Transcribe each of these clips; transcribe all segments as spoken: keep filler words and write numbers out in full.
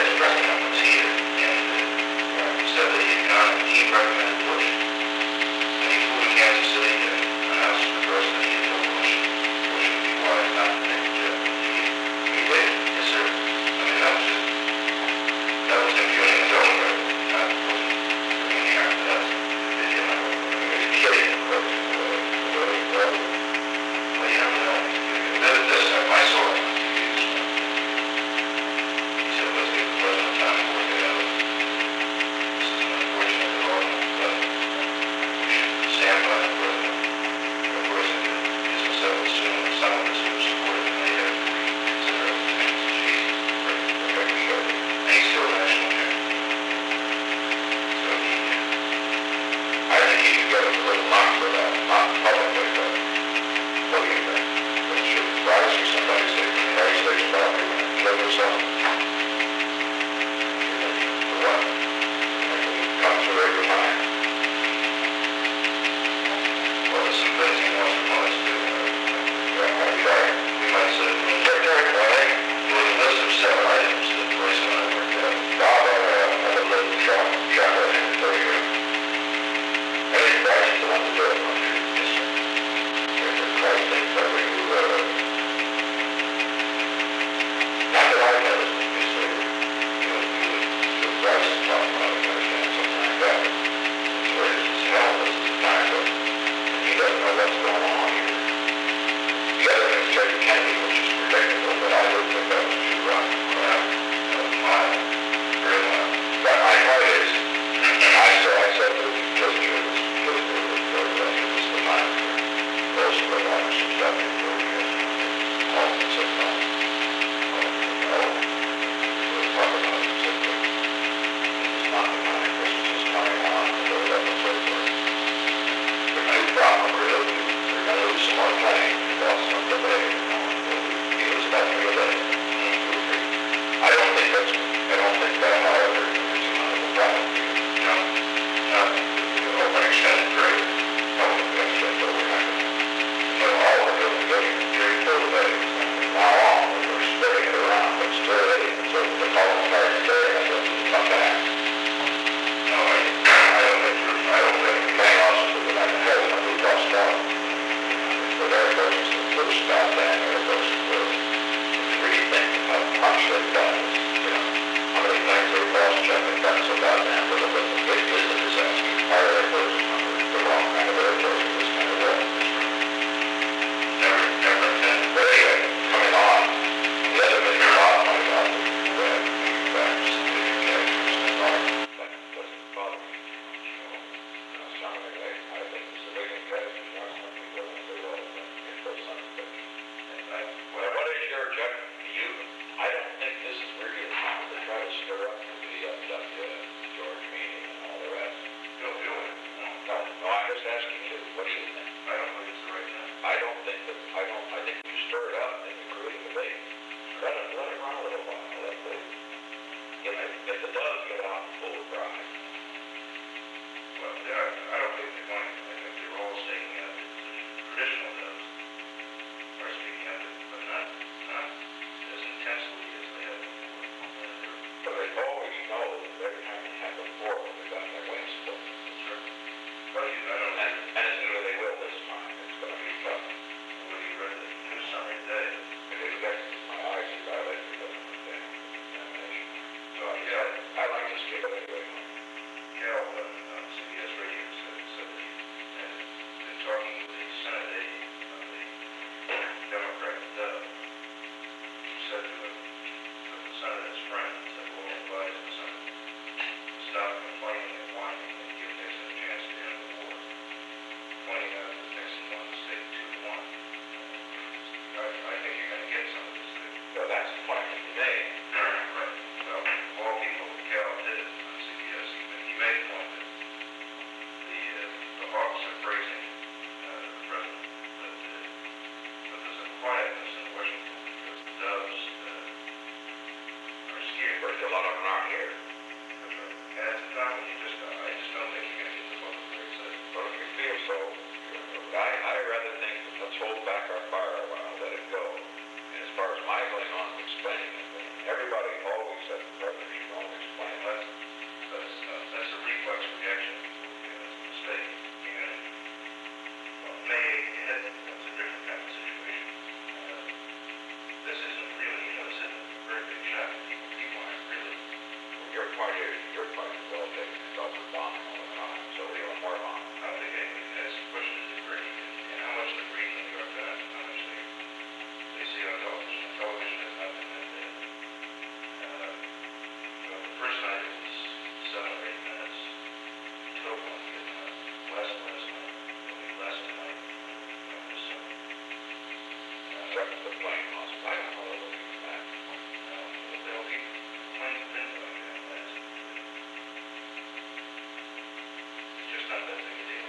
vice president was here, and uh, said that he had gone, he recommended Bush. And he flew to Kansas City and announced to the president that he had told Bush, Bush would be wise not to take the jet. He, he did, yes sir. I mean, that was just, that was impugning his own record. That wasn't doing anything after that. Did you know? I mean, he's kidding, of course. Well, you never know. This, this, I saw it. He said, let's give the president time to work it out. This is an unfortunate development, but we should stand by the president. Of course, it isn't settled soon. Some of us who support him may have to reconsider other things. She's and he's still national champion. So he, I think he could get a little knock for that, not publicly, but what do you think? But it should rise for somebody to say, the United States property and kill yourself. For what? Come to their mind. Well, there's some things he wants from us to do. Yeah, I try. We might say, Secretary Clay, there was a list of seven items that the person and I worked out. Bob, I would let the shop, shop at him for a year. Any price to want to do it, don't you? Yes, sir. There's a price thing for you, uh, not that I've noticed, you say, you know, you would, your price is talking about, I understand something like that. It's where it's hell, this is the time, but he doesn't know what's going on here. The other thing is Judge Kennedy, which is predictable, but I would think that was too rough. Well, that was mild, very mild. But my point is, I saw, I said to the Judge Judas, Judas, Judas, it was the time for those who were watching some stuff in the years. All of them said no. Well, no. So they talk about it, said that it's not the time, Christmas is coming on, and so that and so forth. The new problem, really, they're going to lose some more playing. They lost some delay, you know, it was about three a day. I don't think that's, I don't think that, however, is a problem. No, no, over an extended period. No, that's just overnight. So all of it, we're getting three, four days. Now on, we're spreading it around, but still, so the problem starts carrying us up to the top back. No, I, I don't think you're, I don't think the main officer would have to have a blue cross stop. But there goes the blue stop, and there goes the three things, how much they've done, you know, how many things they've lost, check, they've done so goddamn little, but the big business is asking, are there those the wrong kind of territory for this kind of work? Never, never intended. But anyway, coming on, the other thing you're not talking about is the facts, the characters, and all. That doesn't bother me. You know, some of the, I think the civilian characters are something that doesn't do all of that. It goes on to that. Well, what is your objection to you? I don't think this is really a time to try to stir up the upset uh, George meeting and all the rest. Don't do it. No, no, I'm just asking you, what do you think? I don't think it's the right time. I don't think that, I don't, I think you stir it up and you create a debate. Let it, let it run a little while. Let it, if, if the doves get out and full of pride. Well, yeah, I don't think they're going to. I think they're all staking out the traditional doves are speaking out, but not, not as intensely as they have before. But they always know that every time they have before, they've got their wings split. That's right. Well, you, I don't and, and it's new they will this time. It's going to be tough. Well, you read the news summary today. It is vexed my eyes are dilated because of the examination. So, yeah, I like to skip it anyway. Cal uh, on C B S Radio said, said that he had been talking with the Senate aide of the Democrat Dove, who said to him that the Senate is friend, said, we'll advise the Senate to stop complaining and whining and give Nixon a chance to end the war, pointing out that Nixon won the state two to one. I, I think you're going to get some of this thing. Well, that's the point that you made. Right. Well, of all people, Cal did it on C B S. He made the point that the, uh, the Hawks are praising uh, the president, that, uh, that there's a quietness in Washington because the doves uh, are scared. But a lot of them aren't here. That's right. And at the time when you just, I just don't think you're going to get the public very excited. But if you feel so, I, I rather think that let's hold back our fire a while, let it go. And as far as my going on explaining it, everybody always said the president point is, your point is well taken, it's also bombing all the time, so even more bombing. I don't think anything has pushed the debris, and how much debris New York got, how much they, they see on television. Television is nothing that they, uh, well, the first night it was seven or eight minutes, total one getting up, less last night, it'll be less tonight, I would assume. Uh, What's the plane loss? I don't know what it's that. uh, there'll be planes have been like that, that's, it's just not that big a deal.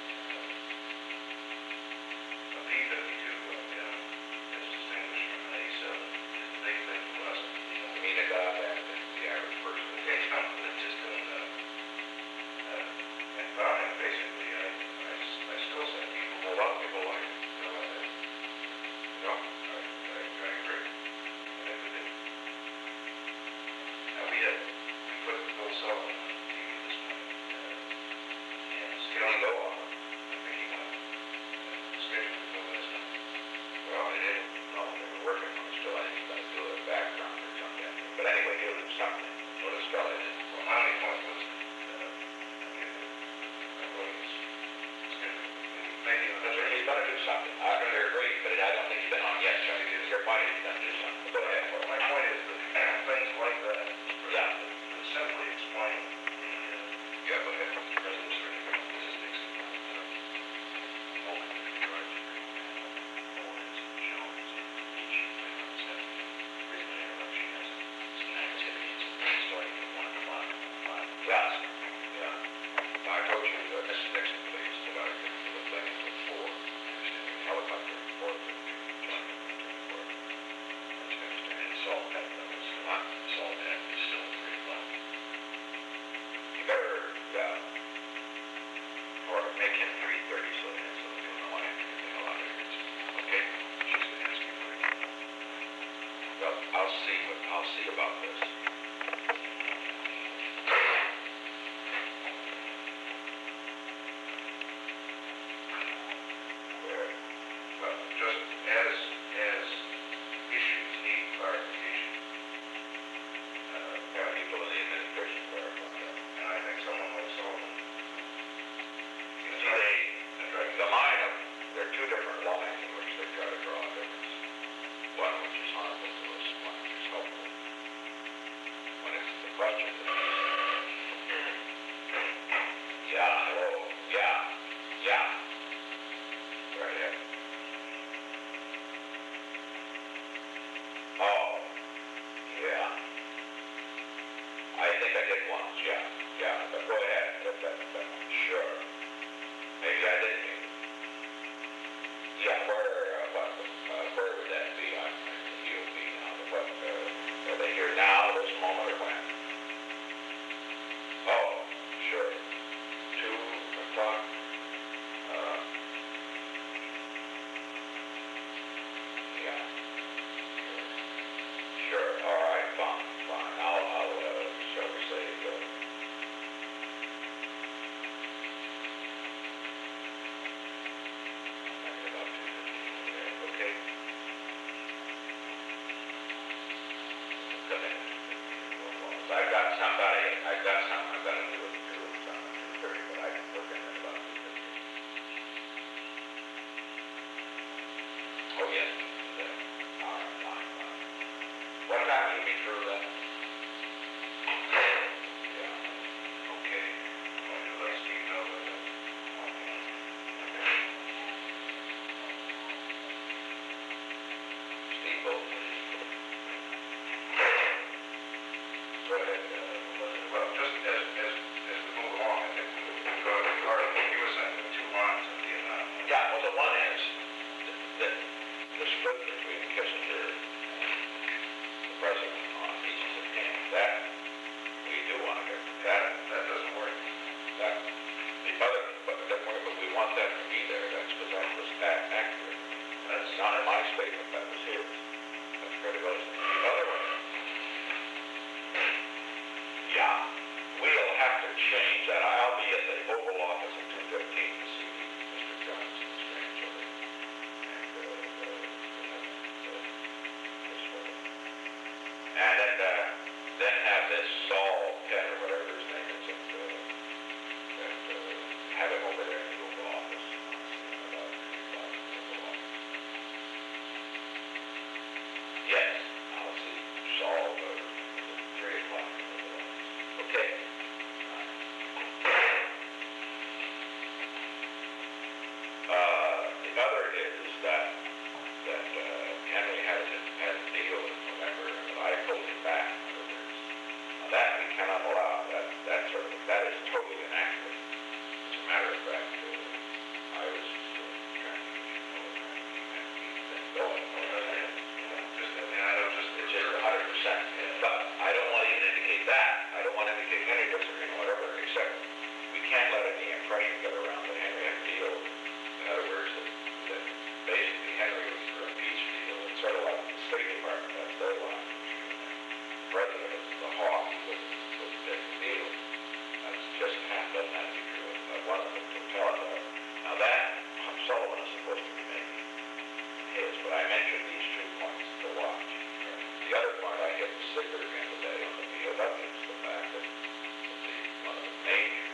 A P fifty-two, uh, you know, is distinguished from an A seven, is a big thing for us. I mean, a guy that the average person is They don't, they just don't know. Uh, and, but I mean, basically, I, I, s- I still say people, a lot of people like, you know, and, you know, I, I, I agree. I think we do. Now, we had, we put Bill Sullivan on T V this morning, uh, and you don't scheduled, go on. I think he went, uh, scheduled to go last night. Well, they didn't know they were working on it still. I think he's going to do a background or something. But anyway, he'll do something. What does Scully do? Well, my only point was that, uh, I mean, I thought he was scheduled, maybe, That's right, he's going to do something. I don't agree, but I don't think he's been on yet. So your point is he's going to do something. Go ahead. well, my point is that things like that, Yeah. that simply explain the, uh, Yeah, go ahead. President's certificate. This is Nixon. Uh, moment of departure. Awards and showings of each representative. The reason I interrupt you guys is some activities starting at one o'clock on five. Yes. Yeah. I told you, uh, Missus Nixon, please, that I could do a thing until four. Helicopter, four fifty. And salt that was, Huh? salt that is still three o'clock. You better, yeah. Or make him three thirty so that so that you'll know I have to get the hell out of here. Okay? She's gonna ask you for it. Well, I'll see, what I'll see about this. Where? Well, just as, as issues need clarification. Uh, There are people in the administration clarify that. and I think someone like Sullivan. is See, right. they, That's right. the line of, there are two different lines in which they try to draw a difference. One which is harmful to us, one which is helpful. When it's the question that yeah, hello, yeah, yeah. Go ahead. Oh, yeah. I think I did once, yeah, yeah, but go ahead, that, that, that, sure. Maybe I didn't mean it. Yeah, where, uh, what, uh, where would that be on the U P now? What, uh, are they here now, this moment, or when? Oh, sure. Two o'clock, uh, yeah. Sure, all right, fine, fine. I'll, I'll, uh, shall we say, uh, maybe about two fifteen, okay? Come in. I've got somebody, I've got something I'm gonna do at two, some at two thirty, but I can work in at about two fifteen. Oh, yes, yeah. All right, fine, fine. What time will you be through then? Yeah, okay. Want to let Steve know that, Steve, vote, please. Go ahead, uh, Elizabeth. well, just as, as, as we move along, I think we we go to the article, he was saying the two lines in Vietnam. Yeah, well, the one is the, the split between Kissinger and the president on pieces of hand. That, we do want to get that. That doesn't work. That, the other, but, but but we want that to be there. That's because that was a- accurate. That's not in my statement, that was his. That's pretty well. The other one, yeah, we'll have to change that. I'll be at the Oval Office at two fifteen to see Mister Johnson's grandchildren. And, uh, uh, uh, this way. And then, uh, then have this solved, uh, that we cannot allow. That, that sort of, that is totally inaccurate. As a matter of fact, uh, I was uh, trying to, you know, trying to keep things going. Just, I mean, I don't just, It's just a hundred percent. But I don't want to even indicate that. I don't want to indicate any disagreement, whatever, except we can't let any impression get around that Henry had a deal. In other words, that, that basically Henry was for a peace deal. It's sort of like the State Department, that's their line. The president is the hawk, he was, was a big deal. That's just can't let that be true. I wanted them to tell it that. Now that, Sullivan is supposed to be making his, but I mentioned these two points to watch. The other point I hit the sticker again today on the B O W is the fact that the, one of the major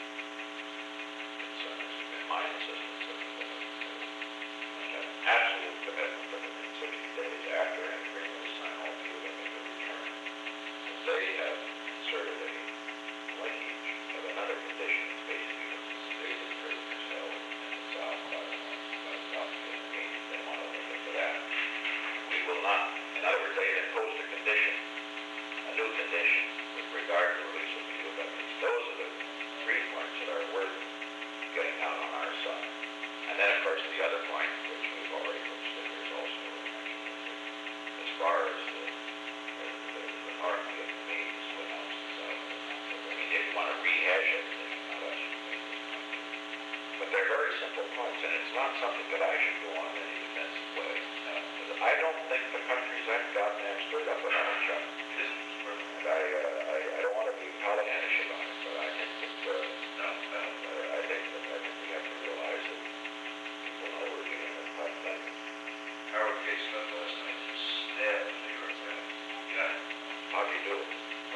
concerns has been my insistence that the must have an absolute commitment that within sixty days after an agreement is signed, all P O W to return. Because they have inserted a linkage of another condition, basically that the stated prisoners held in the South by the by the South Vietnamese. They want to link it to that. We will not, in other words, they imposed a condition, a new condition with regard to release of P O Ws. Those are the three points that are worth getting out on our side. And then, of course, the other point, which we've already put stickers also mentioned, as far as the, the, the, the North Vietnamese who announced the South Vietnam, we didn't want to rehash everything, now that's what made this point. But they're very simple points, and it's not something that I should go on in any defensive way. Uh, I don't think the country's that goddamn stirred up about it, Chuck. it isn't. And I, uh, I, I don't want to be Pollyannish about it, but I think that, uh, No, no. uh, I think that, I think we have to realize that people know we're dealing with tough things. Howard K. Smith last night just stabbed the New York Times. Yeah. How'd you do it?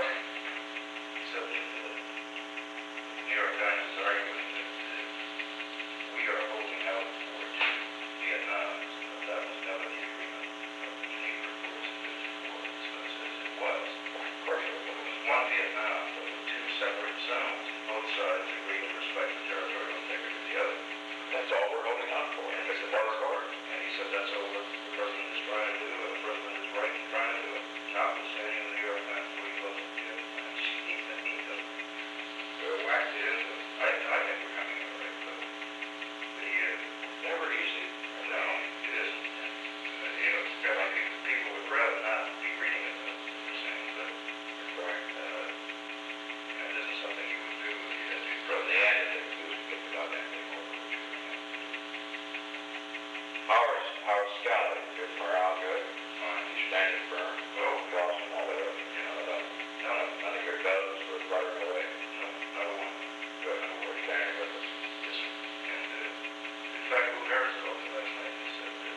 He said that uh, the New York Times is arguing that uh, we are holding out for Vietnam. So that was never the agreement of the Geneva Accords in fifty-four. Smith says it was. Of course it It was. was one Vietnam, but with two separate zones. Both sides agreed to respect the territorial integrity of the other. That's all we're holding on for. And he It's said a war that's accord. And he said that's all what the president is trying to do, and the president is right in trying to do it. Notwithstanding the New York Times believe those of the and she needs and needs them. They're whacked into it. I, I think we're coming in the right place. The, uh, Never easy. no, it isn't. And, uh, you know, I think people would rather not be reading it than than saying that, Correct. uh, and this is something you would do if you had to From the end of it, we was get the goddamn thing over, which we're gonna have to do. Howard, Howard Scally, is his morale good? find. He's standing firm. Well, Cross and all that, you know, that, no, none, none of your doves were running away. no, not a one. Good, we're standing with us. Yes, sir. And, uh, in fact, Lou Harris told me last night, he said that,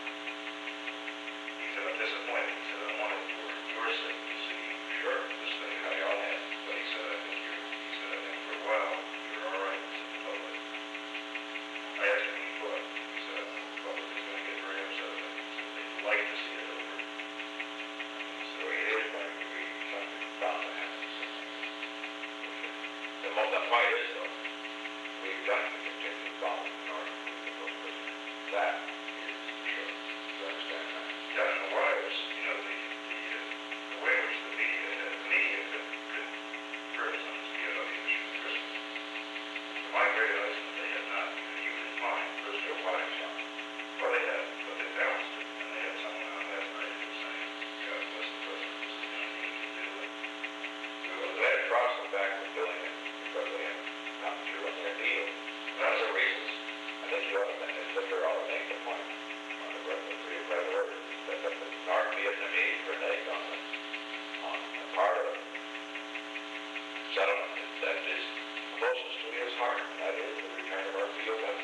he said, I'm disappointed. He said, I wanted for your sake to see, sure, this thing hang on it. But he said, I think you're, he said, I think for a while, you're all right with the public. I asked him what he thought. He said, I think the public is going to get very upset with it. He said, they'd like to see it over. So it is going to be something bound to happen. The, mo- the point is, though, we've got to continue following the North with those prisoners. That is for sure. You understand that? Yeah, and the wires, you know, the, the, uh, the way in which the media, uh, the media could, could criticize the P O W issue at Christmas. To my great eyes, they had not even in mind prisoner wives. Well, they had, but they balanced it, and they had someone on last night who was saying, God bless the president, this is going to need to do it. Well, they had crossed them back with doing it because they had come through on their deal. One of the reasons, I think you ought to make, that they ought to make the point on the referendum, by the orders, that the North Vietnamese reneged on the, on a part of the settlement that is closest to his heart, and that is the return of our P O Ws.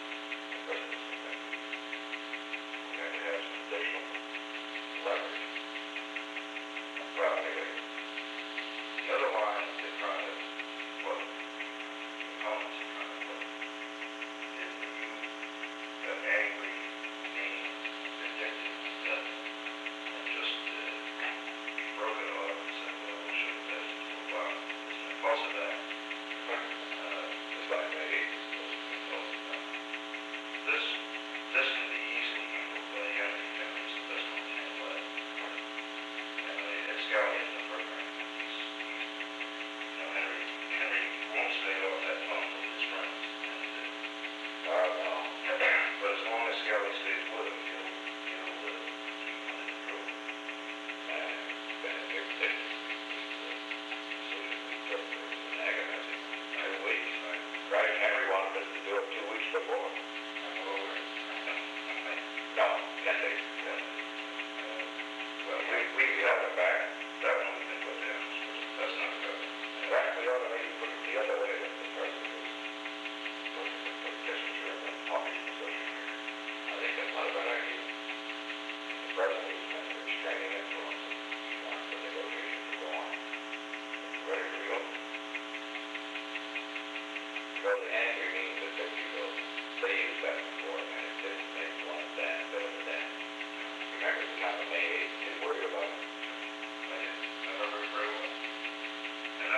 We have to have some additional leverage. Well, anyway, the other line they're trying to put, the opponents are trying to put, is that you have angry, mean, vindictive, and and just uh, broke it off and said, well, we should have passed it to Obama. It's an impulsive act. Uh, Just like they hate this supposed to be impulsive act. This, this can be easily handled by Henry Timmons, the best one can play. And uh, Scally has been programming. He's, he's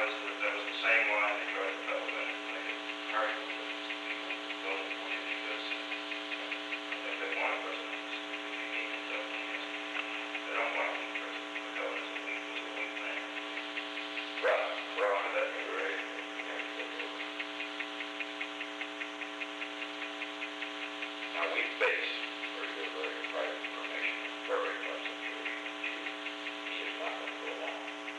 was the, that was the same line they tried to peddle in and make it hard for people to vote for you because if they want a president, it's unique and stuff. They don't want to be president. McClellan is a weak, was a weak man. Well, well, that you're right. Now we base very good, very private information, very much security. He is not going to go along.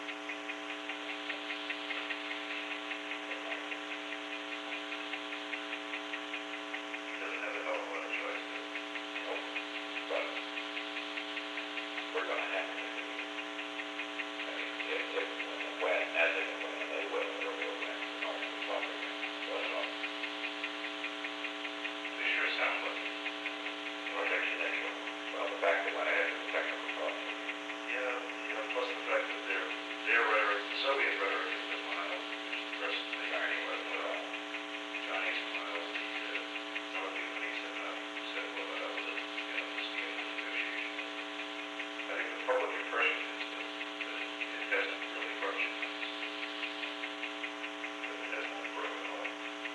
He doesn't have a hell of a lot of choice. Nope. But we're going to have to do it. I mean, if, if, when, as if and when they will, they'll be win. They're not going to talk again. That's all. They sure sound like it. Or exponential. Well, the fact that went ahead with the technical problem. Yeah, yeah, plus the fact that their, their rhetoric, the Soviet rhetoric has been mild, which the rest of the Johnny wasn't at all. Johnny's mild, the uh, North Vietnamese said, uh, said, well, that was it, you know, just the end of the negotiation. I think the public impression is that, that it hasn't really approached it. That it hasn't been broken off.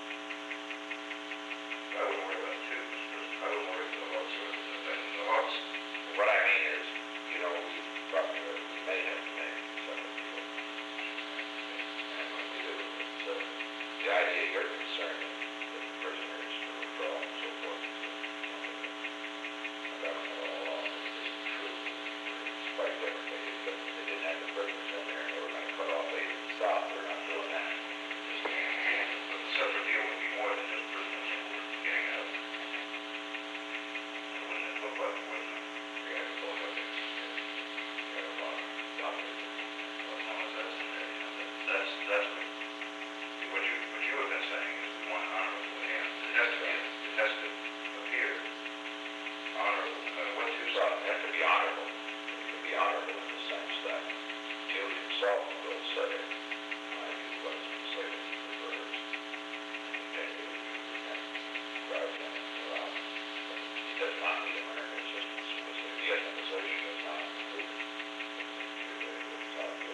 I wouldn't worry about it too, because I wouldn't worry about the Hawks or the, the Hawks. What I mean is, you know, we probably we may have to make some of the and when we do, it's, uh, the idea you're concerned that the prisoners to withdraw and so forth is something that the government all along isn't true. It's quite different. They, didn't- they didn't have the prisoners in there and they were going to cut off aid to the South. They're not doing that. Just, But the separate deal would be more than just prisoners who were getting out. It wouldn't look like it, wouldn't it? we have to go look at it. We have a lot of doctors. Well, as long as that's in there, you know, that, that's, that's what, what you, what you have been saying is we want honorable hands. It has to be, it has to appear honorable, no matter what you So say. it has to be honorable. It can be honorable in the sense that Jude himself will say, I use what is considered the verbs, and you can drive them around. He does not need American assistance. The ethnization is not included. It's not good.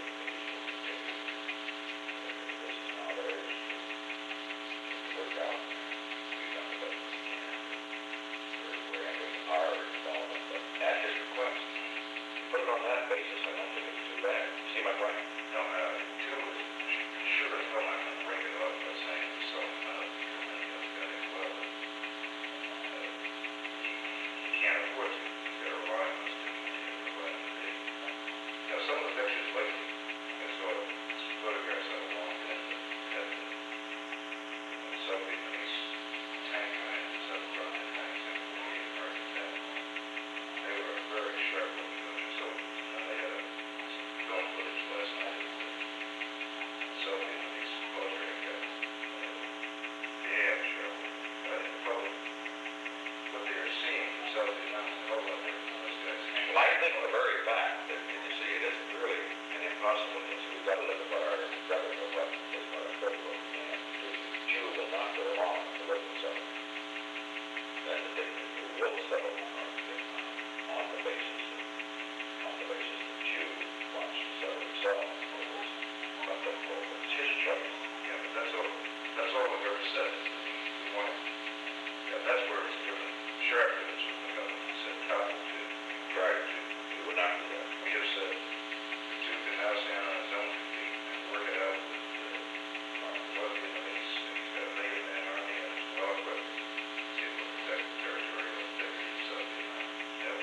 This is now theirs. Work out. We've done the best we can. We're, we're entering our involvement, but at his request. Put it on that basis, I don't think it's too bad. See my point? No, uh, two is, sure as hell not gonna break it off by saying we're selling out to many other guys as well. But, uh, he, he can't afford to. He's got to rely on us to continue to provide him with aid. You know, some of the pictures lately, I saw some photographs of a long bit that had the, the South Vietnamese tank behind the South Vietnamese tanks and forty-eight American tanks. They were very sharp looking pictures. So, and they had a, some film footage last night of the South Vietnamese military guys. Damn sharp. I think the public, what they are seeing from South Vietnam is a hell of a lot different than those guys hanging. Well, I think the very fact that, and you see, it isn't really an impossible thing. So we've got to look at what our government, what is what our federal and the Jew will not go along with the living settlement. Then the dictator will settle on North Vietnam on the basis that, on the basis that Jew wants to settle himself over his, but the, over it's his choice. Yeah, but that's all, that's all we've ever said is that we, we want, yeah, that's where it's different, sharp difference from the government. It said cotton to, Right. We would not do that. we have said the two can now stand on his own two feet and work it out with the North Vietnamese. He's got a million man army and he's well equipped. He's able to protect the territorial integrity of South Vietnam. Yeah.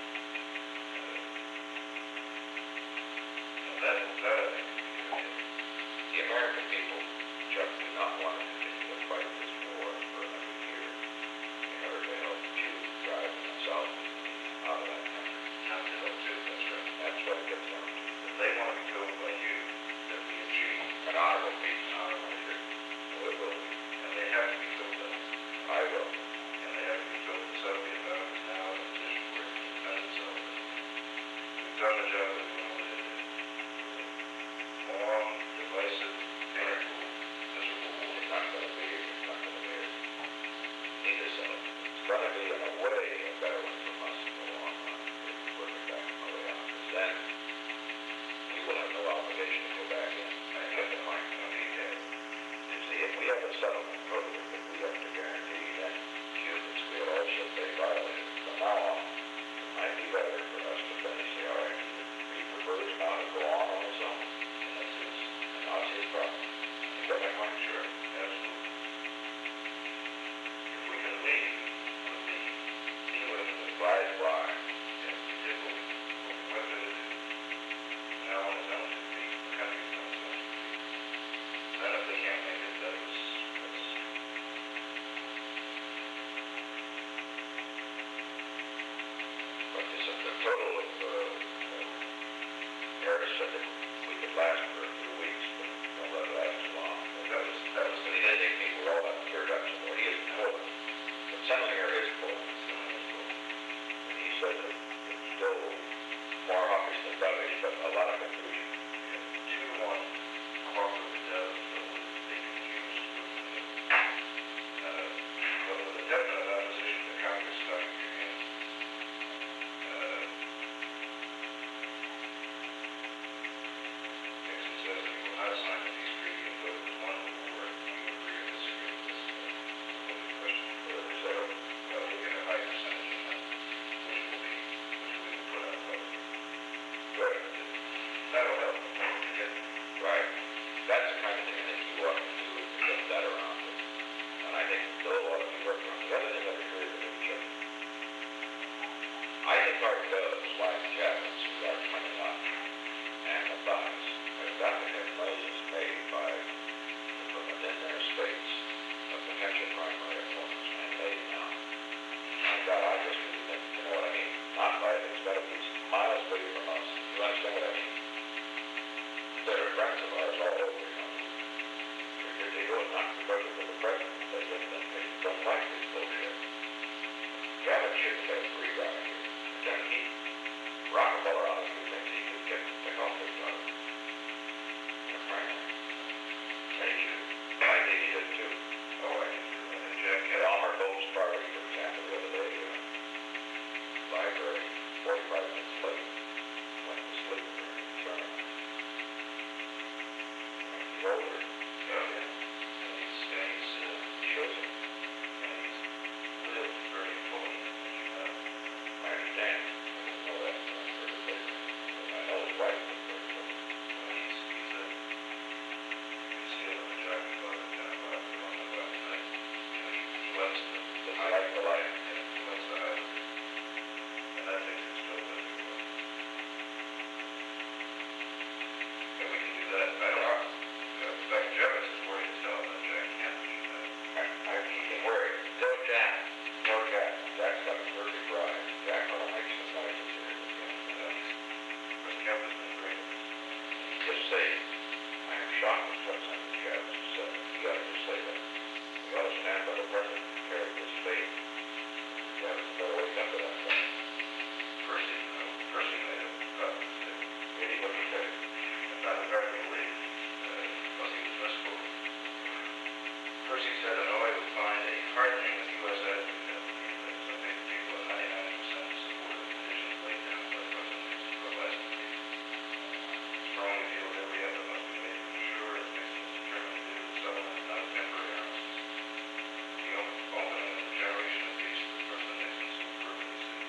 And that, that I think would be a good deal. The American people, Chuck, do not want to continue to fight this war for another year in order to help the Jews drive the South out of that country. Not to help too, that's right. That's what it gets down to. If they want to be killed by you, that we achieve An honorable peace. an honorable victory. Well, it will be. And they have to be killed by us. I will. And they have to be killed. The South Vietnam is now in a position where it can defend itself. We've done the job that we wanted to do. Long, divisive, painful, miserable war. It's not going to be, it's not going to be neither side. It's going to be, in a way, a better one for us in the long run if we work it back on the way out. Because then we will have no obligation to go back in and get the money. settlement totally, but we have to guarantee that Cubans will also pay violated. From now on, it might be better for us to finish the all right, he prefers now to go on on his own. And that's his, and that's his problem. You got my point? Sure, absolutely. If we can leave with the English advised by, yes, we did what we, what we wanted to do. Now on his own should be, the country's on his own should be. Then if they can't make it, that was, that's, but this is the total of, uh, uh, Harris said that we could last for a few weeks, but don't let it last too long. But that was, that was, he didn't think people were all that geared up, so he isn't Poland. But Sendlinger is Poland, Sendlinger is Poland. And he said that it's still more hawkish than dovish, but a lot of confusion. Two one corporate doves that would be confused with, uh, but with a definite opposition to Congress starting again. Uh, Nixon says that he will not sign the peace treaty and vote with one war. Do you agree or disagree with this? Uh, the question. Well, there's a, well, we'll get a high percentage of that, which will be, which we will put out publicly. Good. That'll help. Get, right. That's the kind of thing I think you ought to do is to get that around it. And I think Bill ought to be working on the other thing I agree with each other. I think our doves, like Javits, who are coming up, and the buys, have got to have noises made by, from within their states, of potential primary opponents, and they now. My God, I just really think, you know what I mean? Not by, it's got to be miles away from us. You understand what I mean? There are friends of ours all over, you know. They, they do it not because of the president, they just think they don't like this bullshit. Javits shouldn't get a free ride here. Then he, Rockefeller honestly thinks he could get the off his daughter. The primary. And he should. I think he did too. Oh, I did too. And then Jack had Elmer Boat's party, for example, the other day, uh, library, forty-five minutes late, went to sleep during the tournament. And he's older. Yeah. Yeah. And he's, and he's, uh, shows it. And he's lived very fully, as you know. I understand. I didn't know that. I heard it later. I know his wife was very fully. Well, he's, he's a, you can see it on the jockey club at ten o'clock or on the last night. You know, he, he likes the, the high of the life. Yeah, he likes the high of it. And I think it's still good to go. And we can do that. I don't know. Uh, Beck Javits is worried as hell about Jack Kemp. I, I, he can worry. No Jack. No Jack. Jack's got a perfect ride. Jack ought to make some noises here again. Uh, Chris Kemp has been great. Just say, I am shocked with what Senator Javits has said. You gotta just say that. We ought to stand by the president and carry this fate. Javits better wake up to that fact. Percy, no, Percy made a uh, mistake. Did he? What did he say? Not a very relief. Uh, because he was misquoted. Percy said Hanoi would find a hardening of U S attitude at the meeting. I think people at ninety-nine percent support the conditions laid down by President Nixon for last meeting. Strongly feel that every effort must be made to ensure that Nixon is determined to do the settlement and not a temporary armistice. The opening of the generation of peace that President Nixon so fervently seeks.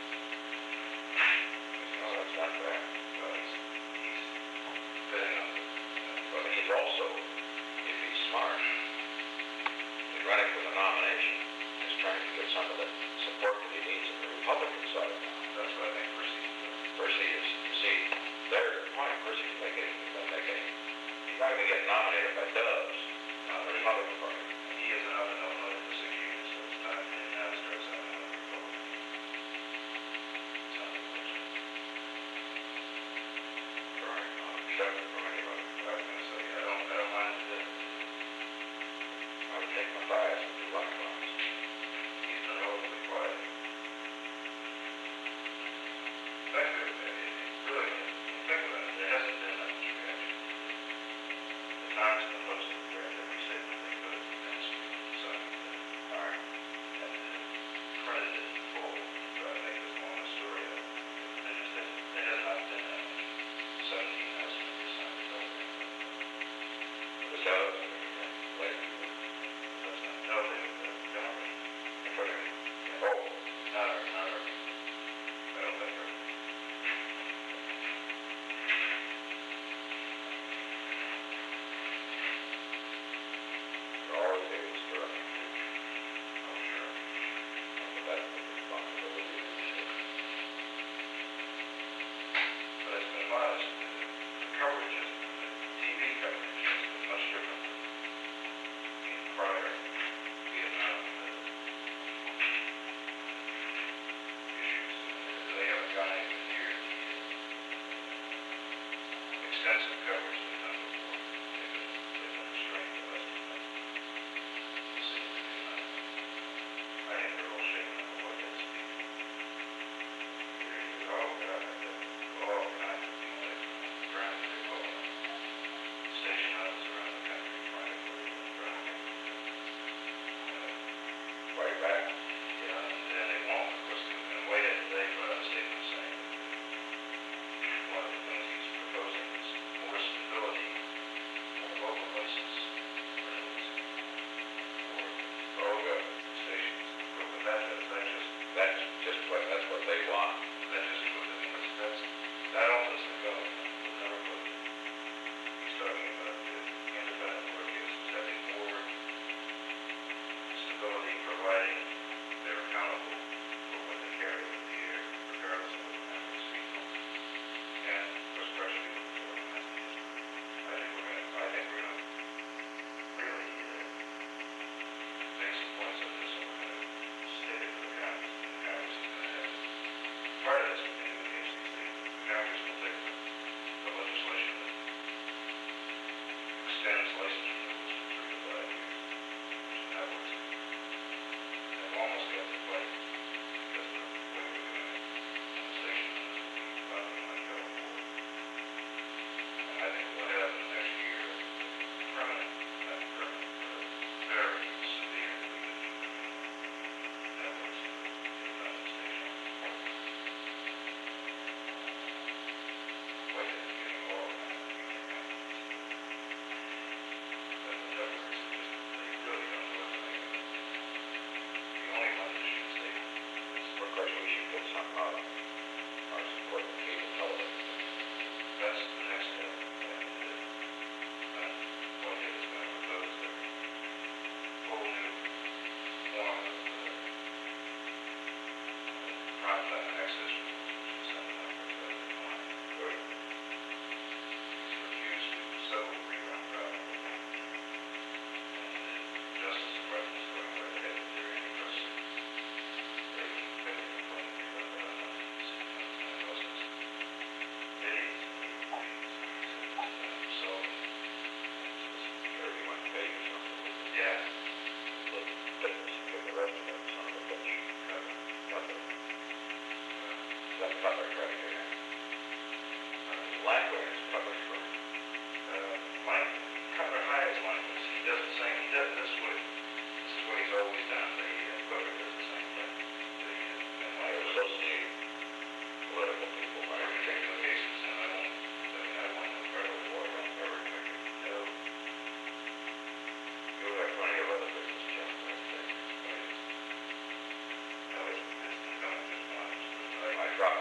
No, that's not bad. Well, he's, he's betting on it. But he's also, if he's smart, he's running for the nomination, is trying to get some of the support that he needs on the Republican side now. That's what I think Percy is doing. Percy is, you see, there's the point. Percy can make any, he can make any. He's not going to get nominated by Doves, not the Republican Party. He isn't up in Illinois for six years, so it's time for him now to start signing up for Republican. It's not unfortunate. Right, I'll accept it from anybody. I was going to say, I don't, I don't mind the bit. I would take Matthias and do likewise. He's been relatively quiet. That's good. Really, think about it. There hasn't been that much reaction. The Times and the Post have read every statement they could.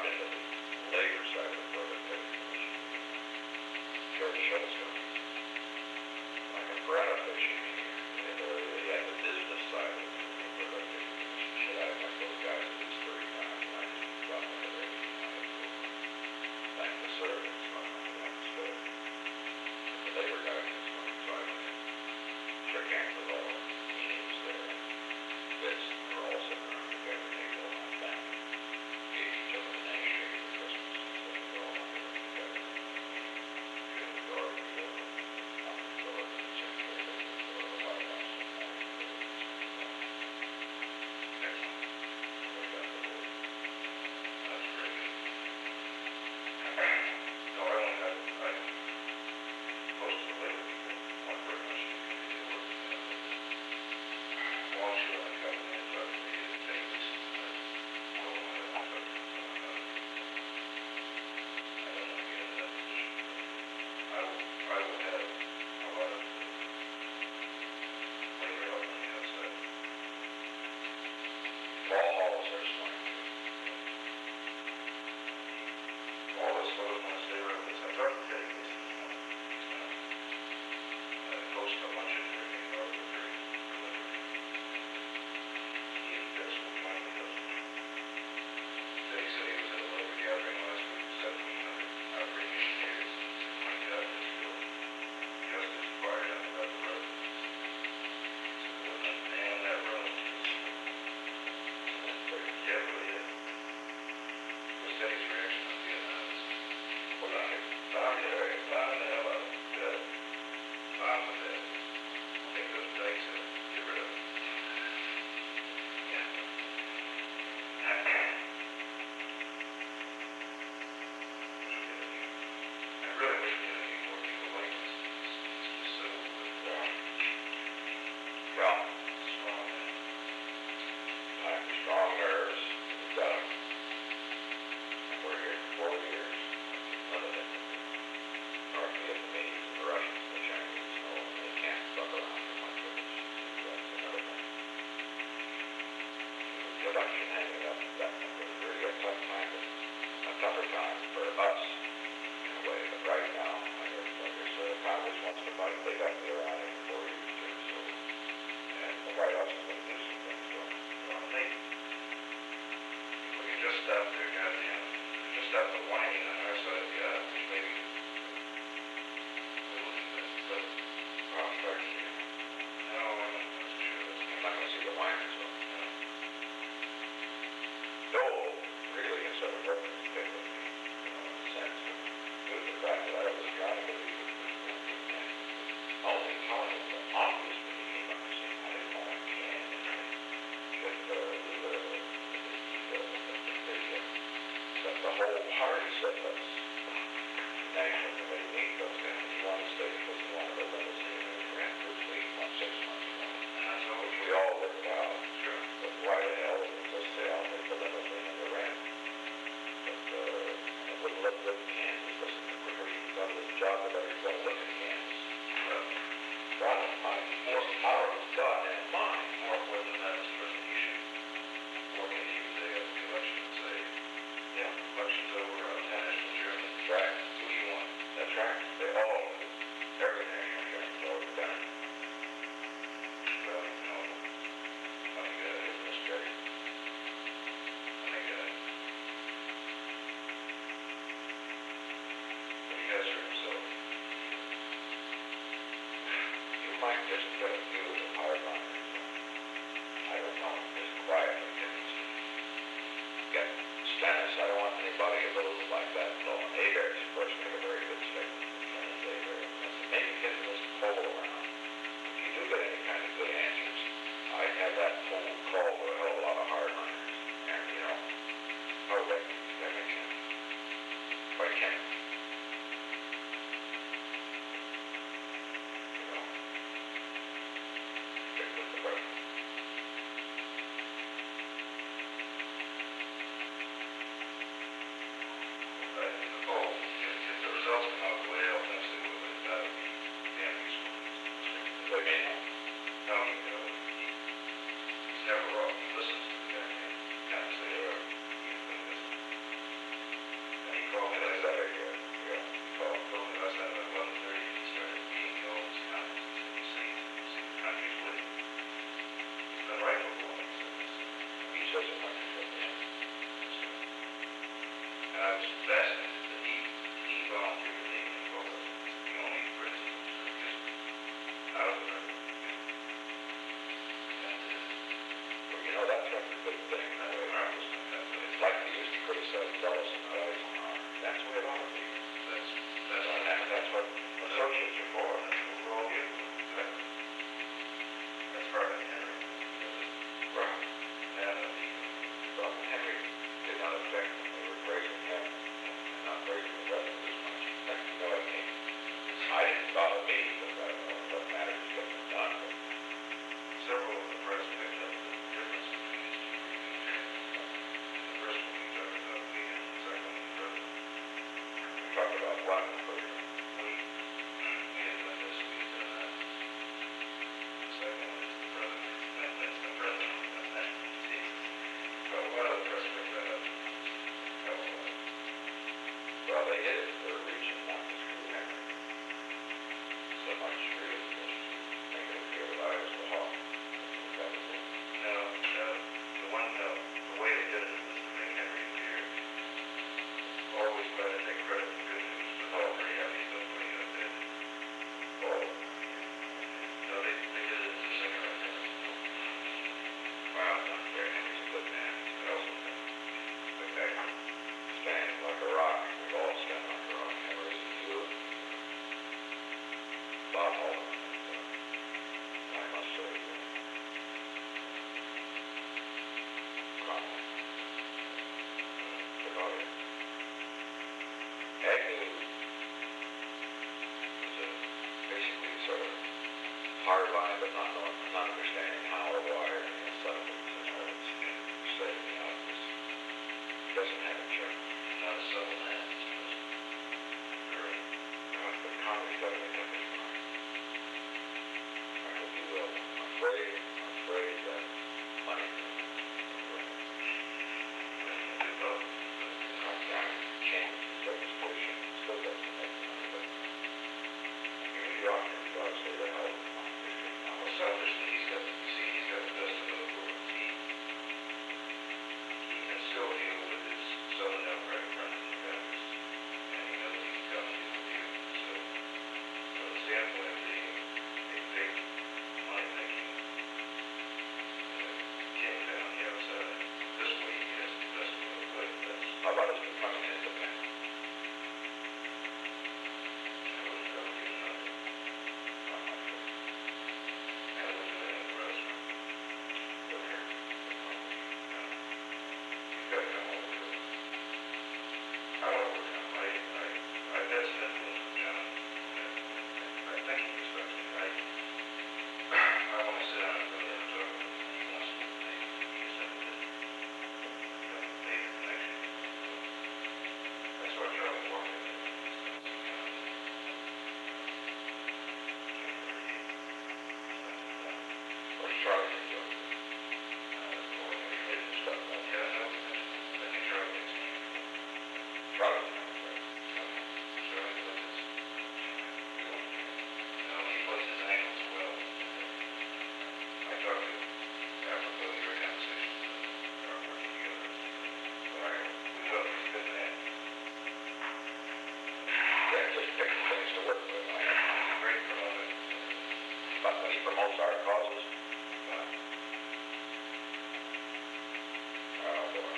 into the labor side of the productivity commission. George Schultz comes. Like a breath of fish in here. And uh, he had the business side of the productivity commission. Shit, I met those guys at least thirty times, and I just dropped my head every time I had to go. Thank the service, so I'm not going to stay. The labor guy just went, so I went in. Shook hands with all the teams there. This, they're all sitting around the dinner table on my family. Gave each other an handshake for Christmas and said we're all on here together. Good the door, we go. Knock the door, and the secretary opens the door of the White House and all the doors. Excellent. We got the board. That's very good. No, I only had, I, most of the labor people want very much to do work together. Once you want to come in and talk to me, it takes, I don't want to talk to someone about it. I don't want to get into that position. I will, I will have a lot of labor help on the outside. Paul Hall's our swine. All those fellows want to stay around this. I talked to Teddy this morning. He's going to host a luncheon for me in Northern Virginia. He and Fitz will find the husband. Teddy said he was at a labor gathering last week, seventeen hundred outreach initiatives. My God, this bill just as quiet on the other road. He said, there wasn't a man on that road. Yeah, really is. What's Teddy's reaction on Vietnam? Well, I found it, I found the hell out of it. Good. Found with that. Take those dikes and get rid of it. Yeah. I really wish we had any more people like this. It's just so good. Yeah. Well, strong man. I have strong nerves. We've got them. And we're here for four years. None of them. North Vietnamese, the Russians, the Chinese, no, they can't fuck around too much with us. That's another thing. The election hanging up, that was really a tough time, a tougher time for us, in a way. But right now, I guess, I guess uh, Congress wants to fight. They got me around here for four years too, so. And the White House is going to do some things for them. Well, they, if we could just stop their goddamn, just stop the whining on our side, yeah, maybe. But, well, I'm sorry to see you. No, I'm not going to sure this. I'm not going to see the whiners, though. No. No, really, it's sort of representative of me, you know, in a sense. Due to the fact that I was trying to believe it was going to be only telling him the obvious that he came on the scene. I didn't know I can. But, uh, the, the, the, the, the, the whole party said, let's National Committee meet those guys. He wanted to stay because he wanted a limousine and he ran for his lead about six months ago. And that's what we all worked out. Sure. But why the hell did he just say, I'll take the limousine and the rent? But, uh, it wouldn't look good in Kansas. Listen, the quicker he can done this job, the better he's going to look in Kansas. Well, God almighty, more power is God and mine. More important than that, Mister President, you should work in the day of the election and say, yeah, election's over, uh, national chairman. That's right. Who do you want? That's right. They all, every national chairman's already done it. Well, you know, funny guy, isn't this Jerry? Funny guy. But he has for himself. You might just get a few of the hardliners. I don't know, just quietly get these. Get Stennis, I don't want anybody of those like that blowing. Abears, of course, make a very good statement. Stennis, Abears. Maybe get this poll around. If you do get any kind of good answers, I'd have that poll call with a hell of a lot of hardliners. And, you know, oh, wait, that makes sense. Why can't it? You know, stick with the president. Oh, if, if the results come out the way else, I say, well, it's got to be damn useful. What do you mean? No, he, uh, he, he's never wrong. He listens to the goddamn conversation. He's been listening. one conclusion. We, we have done this, we have done that. The second one is the president, that, that's the president, that, that, Jesus. Well, what other president read up? That was, Well, they did it for a reason, not to screw Henry. So much really just to make it appear that I was the hawk. That was it. no, no, the one, no, the way they did it was to make Henry appear always try to take credit for good news, but all very happy about what he did. Oh, No, they, they did it as a second attempt. well, not fair. Henry's a good man. He's an awesome man. Okay. Stand like a rock. We all stand like a rock. Henry is you. Bob Holden. I must say, Cromwell. Devoted. Agnew was a basically sort of hard line, but not knowing, not understanding how or why or any of that. It's say the obvious. He doesn't have a church. Not a subtle man, it's just very, Uh, but Congress doesn't make up his mind. I hope he will. I'm afraid, I'm afraid that money will do both. come down, change the service position, still doesn't make money, but even the author, God say the hell with my district now. Well, selfishly, he's got, you see, he's got the best of both worlds. He, he can still deal with his Southern Democratic friends and members, and he knows he can come and deal with you. So, from the standpoint of being a big money-making uh, kingpin on the outside, this way he has the best of both ways. That's, How about us becoming independent? I wouldn't go get another. Not my fault. I wouldn't do that at the restaurant. We're here. You've got to come over to it. I don't overcome. I, I, I've had some influence with John. And I think he respects me. I, I want to sit down and really have a talk with him. He wants to with me. He just hasn't been, hasn't made the connection. That's why Charlie Walker did it. Or Charlie and Joe. Uh, They just stuff that. yeah, no, I think Charlie gets it. Charlie's not right. Charlie does his, no, he plays his angles well. I talked to, apropos of your conversation, uh, our working together. But I, we both, he's a good man. Yeah, just picking things to work with. I am. He's a great promoter. But when he promotes our causes, Uh, oh boy.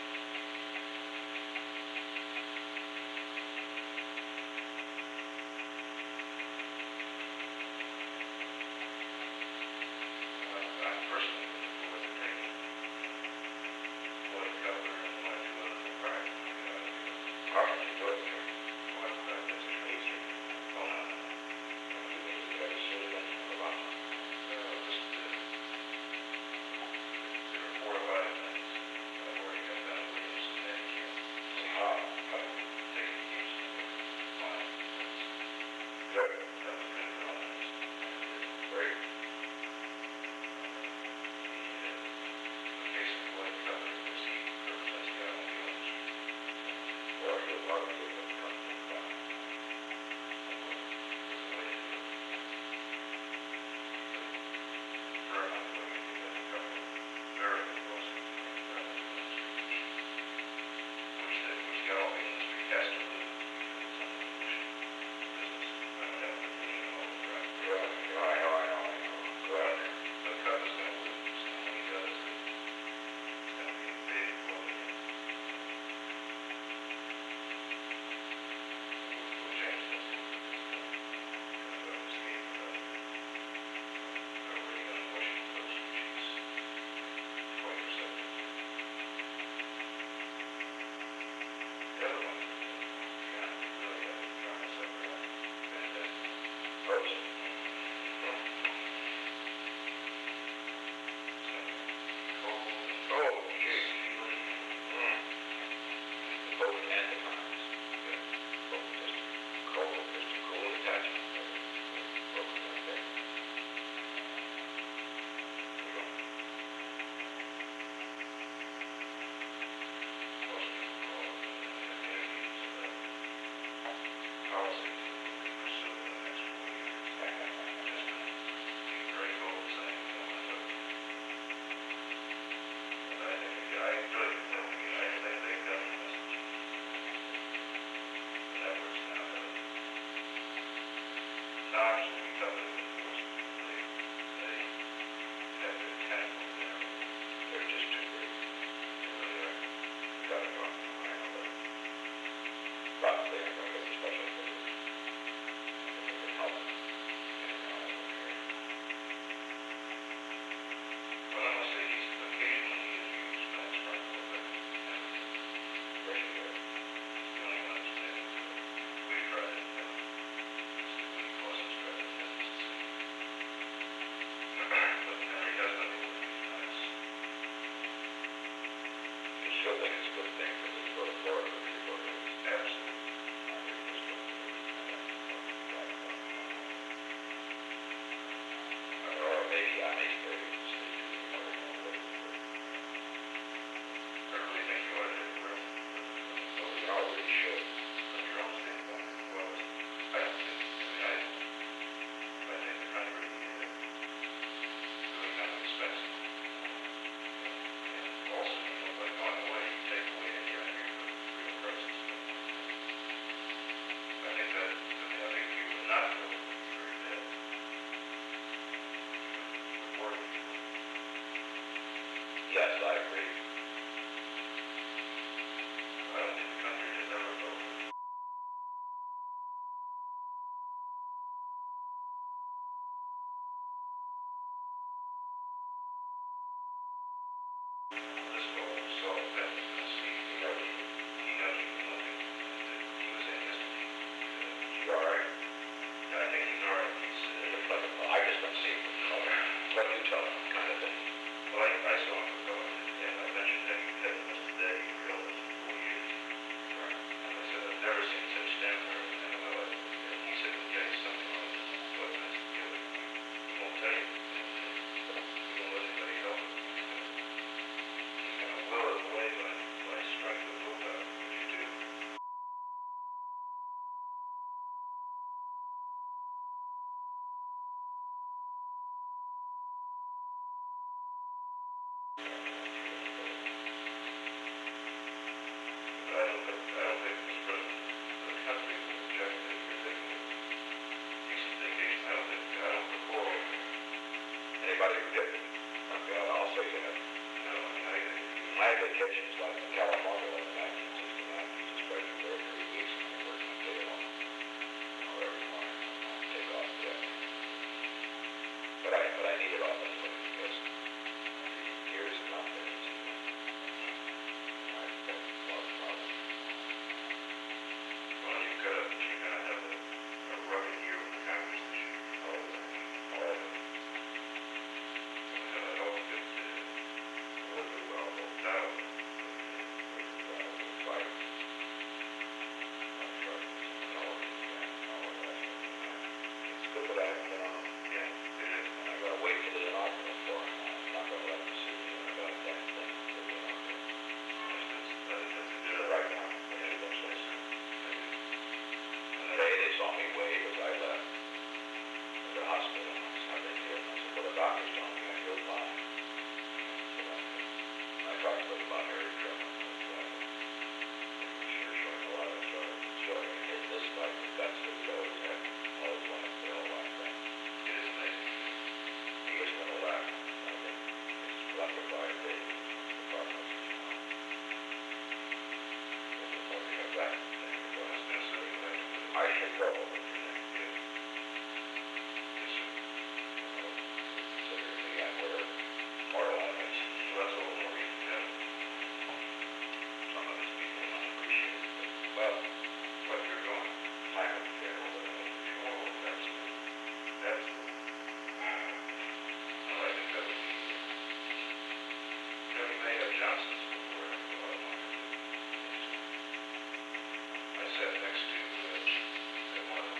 I'm personally looking forward to taking Floyd Cutler and my two other practically out of here. How can you do it? What, uh, that's a crazy. Oh, no, no, no. You mean you got to sue them about No, just, uh, think it's a good thing for this to go to Florida, if you go to this. Absolutely. I think this goes to or maybe I may stay in the state. I really think you ought to take a break. So we already should. From your own standpoint, well, I don't think, I mean, I, I think the country is really kind of expensive. And also, you know, by going away, you take away any idea of the real crisis. I think that, I mean, I think people would not go would be very bad. Would worry people. Yes, I agree. I don't think the country has ever voted. This fellow saw that was going to speak. He knows you. He knows you from looking. He was in history. You all right? Yeah, I think he's all right. He's, uh, He looks like a, I just don't see him. What do you tell him, kind of thing? well, I, I saw him go in, and I mentioned that he had missed a day in real estate for four years. And I said, I've never seen such stamina in my life. And he said, okay, something wrong with his foot, and I said, yeah, he won't tell you. He won't let anybody help him. He's going to will it away by, by strength of willpower, which you do. But I don't think, I don't think this president of the country will object to if you're taking a decent vacation. I don't think, I don't recall, Anybody who didn't? Okay, I'll I'll say that. you know, I mean, I, My vacations, like in California, like in nineteen sixty-nine, just spent there three weeks and I worked my tail off. You know, every morning, I take off, yeah. But I, but I need it off anyway, because the gears are not there. I don't have a problem. well, you've got to, you're going to have a, a rugged year with the Congress this year. All of it, all of it. And I hope that, uh, We'll do well, we'll now, we'll, uh, we'll fight. I'm sure it's all of it, yeah, all of that. It's good that I haven't been on. yeah, it is. And I gotta wait for the inaugural for him. I'm not gonna let him see me, and I gotta thank him for the inaugural. That's, that's, that- that's a good idea. Right now, yeah, that's what I said. Today they saw me wave as I left the hospital. I said, how they feel? I said, well, the doctors told me I feel fine. So that's good. I talked to them about Harry Truman. Sure showing a lot of joy. Showing his this like the guts that he always had. Always wanted to all like that. It is amazing. He is gonna laugh. I think it's electrified baby. The progress is on. This is something like that. Well, it's necessary to have to, I should go over to that. yes, sir. Consider me at where moral limits. So that's all the more reason to have it. Some of these people don't appreciate it. But, well, But you're going, time and funeral, but I don't appreciate oh, it. absolutely, absolutely. Well, I think that would be, you know, you may have Johnson's before, I don't know. I sat next to, uh, at one of the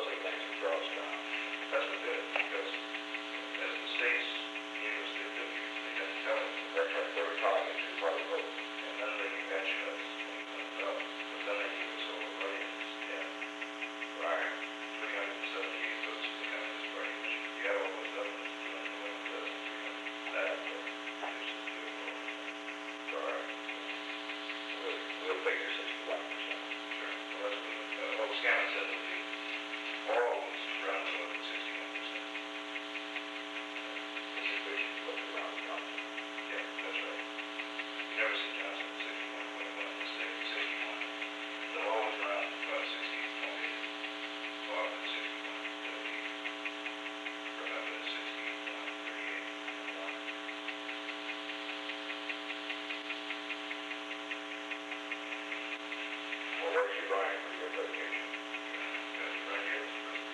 those are things that draws down. That's what did, because as the states gave us their figures, they had to tell us, That's right, they were telling us you're part of the and then they can catch us when we went up, but then they gave us all the writings, and right. three hundred seventy-eight votes for the Communist Party, Michigan. You got all those governors doing the one with us, three hundred, that, reduces the vote. Correct. We'll, we'll figure sixty-one percent. Sure, well, that's what, uh, well, Scammon said that we always round it up to sixty-one percent. Which is which you look around the country. Yeah, that's right. You never see Johnson at sixty-one point one, the state at sixty-one. They'll always round to about sixty point eight, often sixty-one, they'll be, remember the sixty-one, thirty-eight, one. Well, where's you going for your vacation? Got it right here.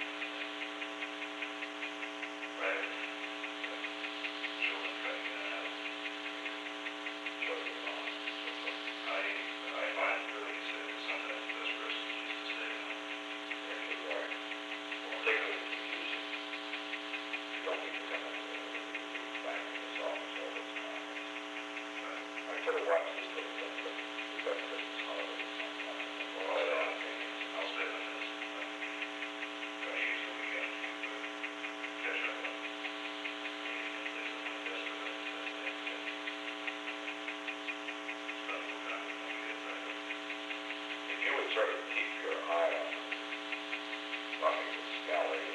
Right. Children cutting in and out. Children's on. I, I find it really sick, sometimes the best person is just to stay home. Yes, you're right. Particularly if you use it. You don't need to come in the back of this office all the time. I could have watched this little thing, but we've got Christmas holidays. Well, I'll stay on, I'll stay on this. I'm gonna use the weekend to catch up on meetings and things like this, but that's, that's Thanksgiving. Spend a little time with my kids, I hope. If you would sort of keep your eye on Buckingham Gallery